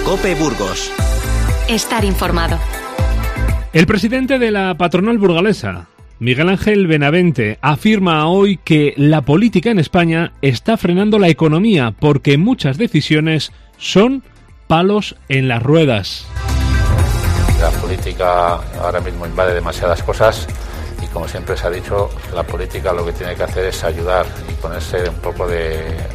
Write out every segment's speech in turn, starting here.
COPE Burgos. Estar informado. El presidente de la patronal burgalesa, Miguel Ángel Benavente, afirma hoy que la política en España está frenando la economía porque muchas decisiones son palos en las ruedas. La política ahora mismo invade demasiadas cosas y, como siempre se ha dicho, la política lo que tiene que hacer es ayudar y ponerse un poco de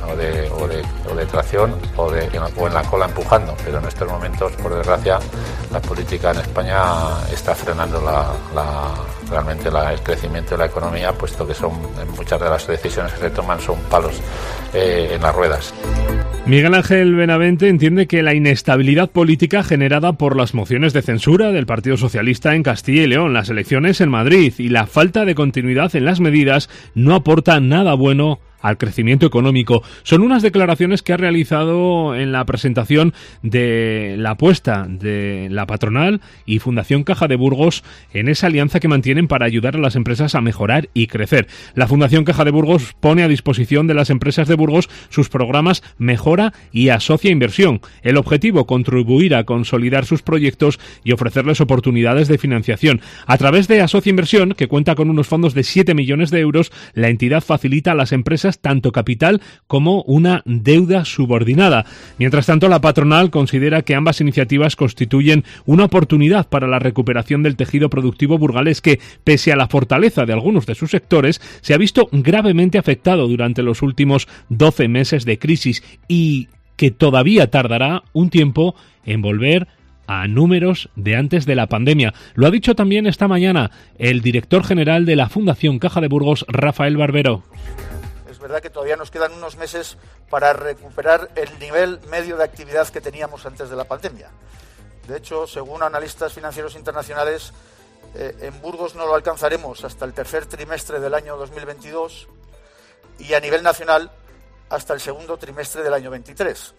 tracción o en la cola empujando, pero en estos momentos, por desgracia, la política en España está frenando realmente el crecimiento de la economía, puesto que muchas de las decisiones que se toman son palos en las ruedas. Miguel Ángel Benavente entiende que la inestabilidad política generada por las mociones de censura del Partido Socialista en Castilla y León, las elecciones en Madrid y la falta de continuidad en las medidas no aporta nada bueno al crecimiento económico. Son unas declaraciones que ha realizado en la presentación de la apuesta de la patronal y Fundación Caja de Burgos en esa alianza que mantienen para ayudar a las empresas a mejorar y crecer. La Fundación Caja de Burgos pone a disposición de las empresas de Burgos sus programas Mejora y Asocia Inversión. El objetivo, contribuir a consolidar sus proyectos y ofrecerles oportunidades de financiación. A través de Asocia Inversión, que cuenta con unos fondos de 7 millones de euros, la entidad facilita a las empresas tanto capital como una deuda subordinada. Mientras tanto, la patronal considera que ambas iniciativas constituyen una oportunidad para la recuperación del tejido productivo burgalés que, pese a la fortaleza de algunos de sus sectores, se ha visto gravemente afectado durante los últimos 12 meses de crisis y que todavía tardará un tiempo en volver a números de antes de la pandemia. Lo ha dicho también esta mañana el director general de la Fundación Caja de Burgos, Rafael Barbero. Es verdad que todavía nos quedan unos meses para recuperar el nivel medio de actividad que teníamos antes de la pandemia. De hecho, según analistas financieros internacionales, en Burgos no lo alcanzaremos hasta el tercer trimestre del año 2022 y a nivel nacional hasta el segundo trimestre del año 23.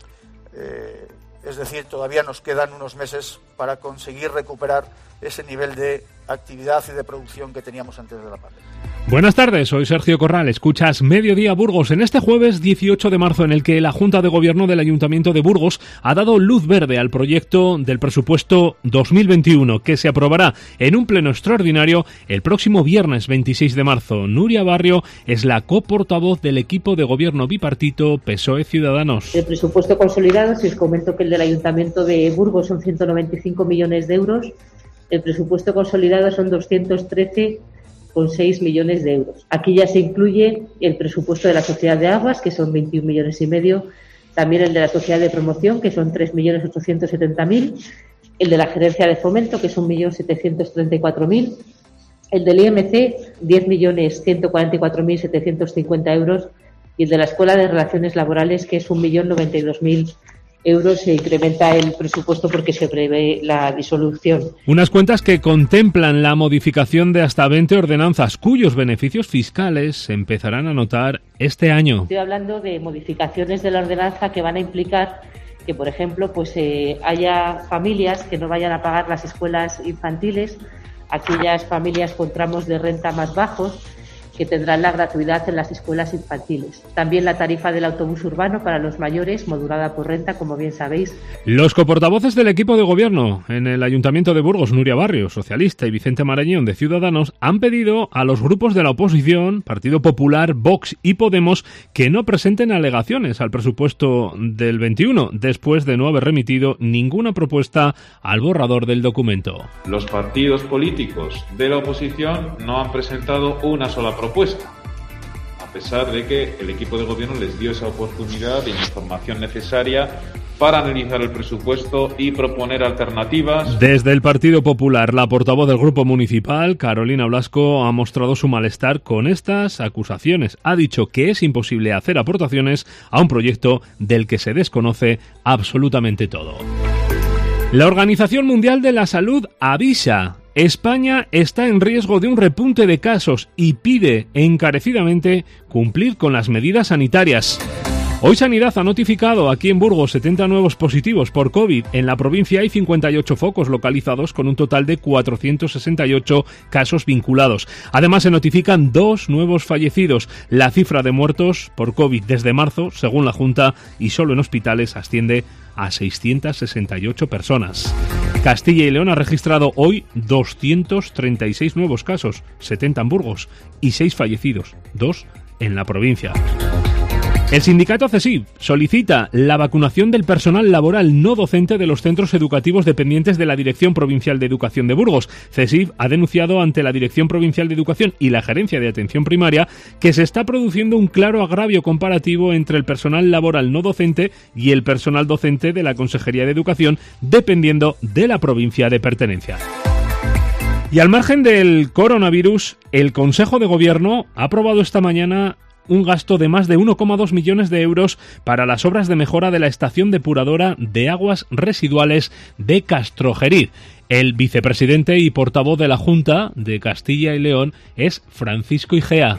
Es decir, todavía nos quedan unos meses para conseguir recuperar ese nivel de actividad y de producción que teníamos antes de la pandemia. Buenas tardes, soy Sergio Corral, escuchas Mediodía Burgos en este jueves 18 de marzo en el que la Junta de Gobierno del Ayuntamiento de Burgos ha dado luz verde al proyecto del presupuesto 2021 que se aprobará en un pleno extraordinario el próximo viernes 26 de marzo. Nuria Barrio es la coportavoz del equipo de gobierno bipartito PSOE-Ciudadanos. El presupuesto consolidado, si os comento que el del Ayuntamiento de Burgos son 195 millones de euros, el presupuesto consolidado son 213,6 millones de euros. Aquí ya se incluye el presupuesto de la Sociedad de Aguas, que son 21 millones y medio, también el de la Sociedad de Promoción, que son 3.870.000, el de la Gerencia de Fomento, que son 1.734.000, el del IMC, 10.144.750 euros, y el de la Escuela de Relaciones Laborales, que es 1.092.000 euros. Se incrementa el presupuesto porque se prevé la disolución. Unas cuentas que contemplan la modificación de hasta 20 ordenanzas cuyos beneficios fiscales se empezarán a notar este año. Estoy hablando de modificaciones de la ordenanza que van a implicar que, por ejemplo, haya familias que no vayan a pagar las escuelas infantiles, aquellas familias con tramos de renta más bajos, que tendrán la gratuidad en las escuelas infantiles. También la tarifa del autobús urbano para los mayores, modulada por renta, como bien sabéis. Los coportavoces del equipo de gobierno en el Ayuntamiento de Burgos, Nuria Barrio, socialista, y Vicente Marañón, de Ciudadanos, han pedido a los grupos de la oposición, Partido Popular, Vox y Podemos, que no presenten alegaciones al presupuesto del 21, después de no haber remitido ninguna propuesta al borrador del documento. Los partidos políticos de la oposición no han presentado una sola propuesta, a pesar de que el equipo de gobierno les dio esa oportunidad y la información necesaria para analizar el presupuesto y proponer alternativas. Desde el Partido Popular, la portavoz del Grupo Municipal, Carolina Blasco, ha mostrado su malestar con estas acusaciones. Ha dicho que es imposible hacer aportaciones a un proyecto del que se desconoce absolutamente todo. La Organización Mundial de la Salud avisa: España está en riesgo de un repunte de casos y pide encarecidamente cumplir con las medidas sanitarias. Hoy Sanidad ha notificado aquí en Burgos 70 nuevos positivos por COVID. En la provincia hay 58 focos localizados con un total de 468 casos vinculados. Además se notifican 2 nuevos fallecidos. La cifra de muertos por COVID desde marzo, según la Junta, y solo en hospitales asciende a 668 personas. Castilla y León ha registrado hoy 236 nuevos casos, 70 en Burgos, y 6 fallecidos, 2 en la provincia. El sindicato CESIV solicita la vacunación del personal laboral no docente de los centros educativos dependientes de la Dirección Provincial de Educación de Burgos. CESIV ha denunciado ante la Dirección Provincial de Educación y la Gerencia de Atención Primaria que se está produciendo un claro agravio comparativo entre el personal laboral no docente y el personal docente de la Consejería de Educación, dependiendo de la provincia de pertenencia. Y al margen del coronavirus, el Consejo de Gobierno ha aprobado esta mañana un gasto de más de 1,2 millones de euros para las obras de mejora de la estación depuradora de aguas residuales de Castrojeriz. El vicepresidente y portavoz de la Junta de Castilla y León es Francisco Igea.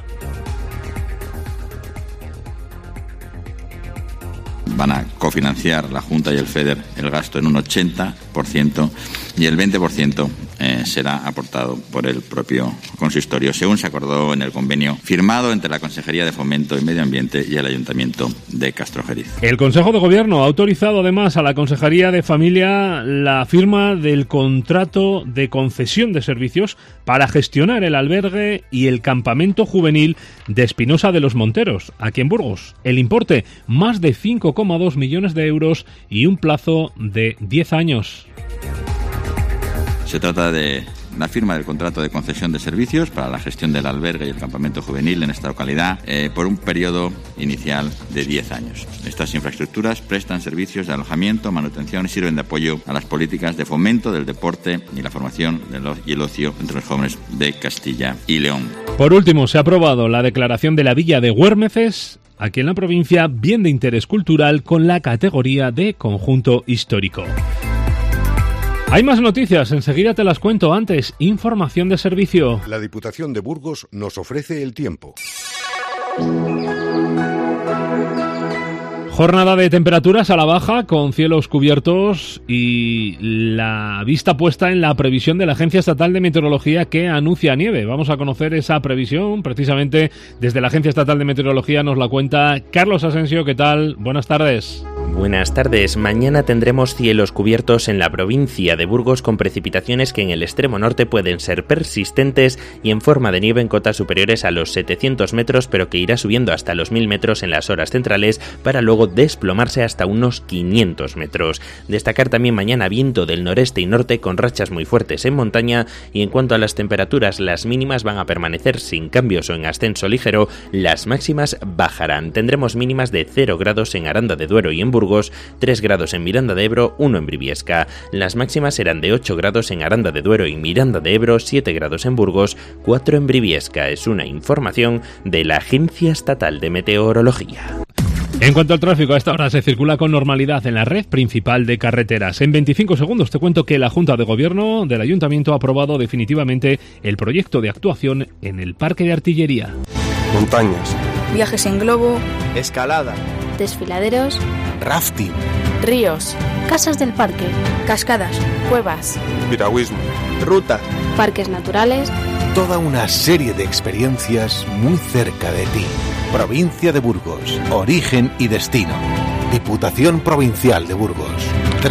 Van a cofinanciar la Junta y el FEDER el gasto en un 80% y el 20% será aportado por el propio consistorio, según se acordó en el convenio firmado entre la Consejería de Fomento y Medio Ambiente y el Ayuntamiento de Castrojeriz. El Consejo de Gobierno ha autorizado además a la Consejería de Familia la firma del contrato de concesión de servicios para gestionar el albergue y el campamento juvenil de Espinosa de los Monteros, aquí en Burgos. El importe, más de 5,2 millones de euros y un plazo de 10 años. Se trata de la firma del contrato de concesión de servicios para la gestión del albergue y el campamento juvenil en esta localidad por un periodo inicial de 10 años. Estas infraestructuras prestan servicios de alojamiento, manutención y sirven de apoyo a las políticas de fomento del deporte y la formación y el ocio entre los jóvenes de Castilla y León. Por último, se ha aprobado la declaración de la villa de Güérmeces, aquí en la provincia, bien de interés cultural con la categoría de conjunto histórico. Hay más noticias, enseguida te las cuento. Antes, información de servicio. La Diputación de Burgos nos ofrece el tiempo. Jornada de temperaturas a la baja, con cielos cubiertos y la vista puesta en la previsión de la Agencia Estatal de Meteorología que anuncia nieve. Vamos a conocer esa previsión, precisamente desde la Agencia Estatal de Meteorología nos la cuenta Carlos Asensio. ¿Qué tal? Buenas tardes. Buenas tardes. Mañana tendremos cielos cubiertos en la provincia de Burgos con precipitaciones que en el extremo norte pueden ser persistentes y en forma de nieve en cotas superiores a los 700 metros, pero que irá subiendo hasta los 1000 metros en las horas centrales para luego desplomarse hasta unos 500 metros. Destacar también mañana viento del noreste y norte con rachas muy fuertes en montaña, y en cuanto a las temperaturas, las mínimas van a permanecer sin cambios o en ascenso ligero, las máximas bajarán. Tendremos mínimas de 0 grados en Aranda de Duero y en Burgos, 3 grados en Miranda de Ebro, 1 en Briviesca. Las máximas serán de 8 grados en Aranda de Duero y Miranda de Ebro, 7 grados en Burgos, 4 en Briviesca. Es una información de la Agencia Estatal de Meteorología. En cuanto al tráfico, a esta hora se circula con normalidad en la red principal de carreteras. En 25 segundos te cuento que la Junta de Gobierno del Ayuntamiento ha aprobado definitivamente el proyecto de actuación en el Parque de Artillería. Montañas, viajes en globo, escalada, desfiladeros, rafting, ríos, casas del parque, cascadas, cuevas, piragüismo, rutas, parques naturales. Toda una serie de experiencias muy cerca de ti. Provincia de Burgos, origen y destino. Diputación Provincial de Burgos.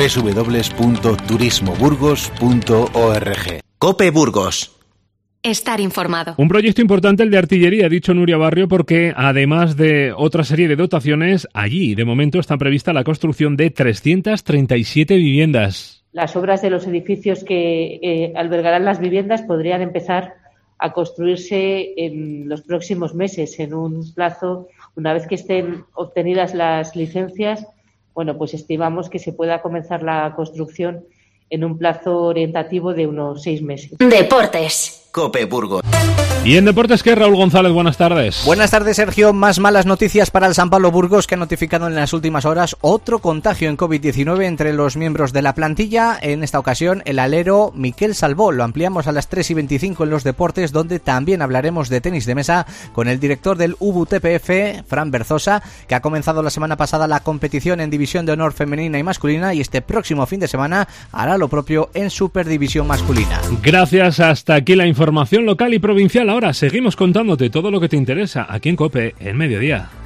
www.turismoburgos.org. COPE Burgos. Estar informado. Un proyecto importante el de artillería, ha dicho Nuria Barrio, porque además de otra serie de dotaciones, allí de momento está prevista la construcción de 337 viviendas. Las obras de los edificios que albergarán las viviendas podrían empezar a construirse en los próximos meses, en un plazo, una vez que estén obtenidas las licencias, bueno, pues estimamos que se pueda comenzar la construcción en un plazo orientativo de unos 6 meses. Deportes. COPE Burgos. Y en Deportes, ¿qué? Raúl González, buenas tardes. Buenas tardes, Sergio. Más malas noticias para el San Pablo Burgos, que ha notificado en las últimas horas otro contagio en COVID-19 entre los miembros de la plantilla. En esta ocasión, el alero Miquel Salvó. Lo ampliamos a las 3:25 en los deportes, donde también hablaremos de tenis de mesa con el director del UBU-TPF, Fran Berzosa, que ha comenzado la semana pasada la competición en División de Honor femenina y masculina, y este próximo fin de semana hará lo propio en Superdivisión masculina. Gracias. Hasta aquí la información local y provincial. Ahora seguimos contándote todo lo que te interesa aquí en COPE, en Mediodía.